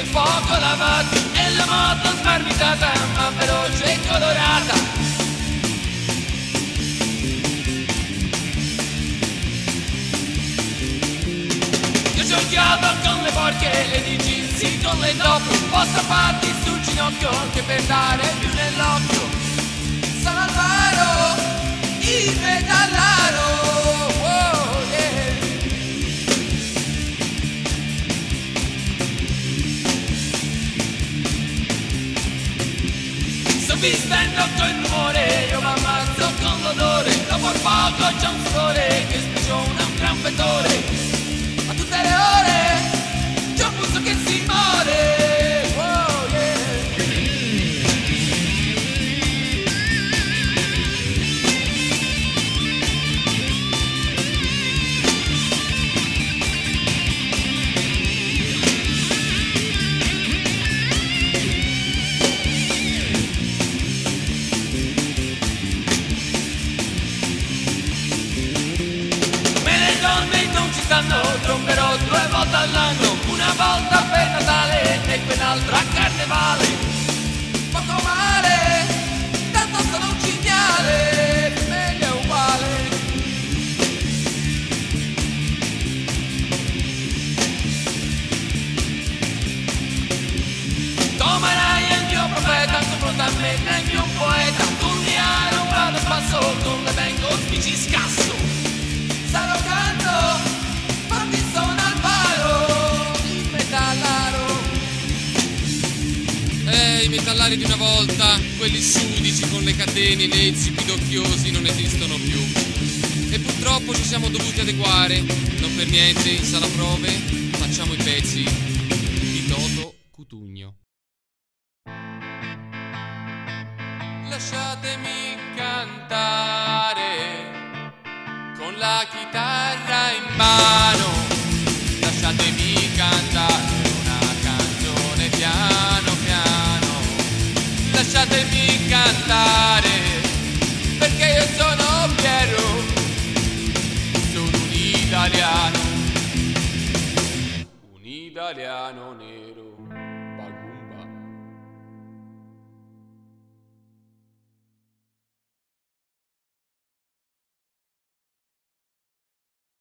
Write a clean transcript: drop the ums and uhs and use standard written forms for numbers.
il fuoco lavato e la moto smarmitata ma veloce e colorata. Io giochiavo con le porche, le jeans con le top, un po' strappati sul ginocchio che per dare più nell'occhio. Sono Alvaro, il metallaro, oh yeah. Sto vistendo col rumore, io m'ammazzo con l'odore, dopo poco c'è un sudore che sprigiona un gran fetore. A tutte le ore c'è un pulso che si muore, oh yeah. Tromberò 2 volte all'anno, una volta per Natale e quell'altra a Carnevale. Poco male, tanto sono un cinghiale, meglio è uguale. Tomerai è il mio profeta, confronta a me, non più un poeta. Turniare un vado e passo, con le vengo spicci scasso. Sarò canto, i metallari di una volta, quelli sudici con le catene, lezzi, pidocchiosi, non esistono più. E purtroppo ci siamo dovuti adeguare. Non per niente in sala prove facciamo i pezzi di Toto Cutugno. Lasciatemi cantare con la chitarra in mano.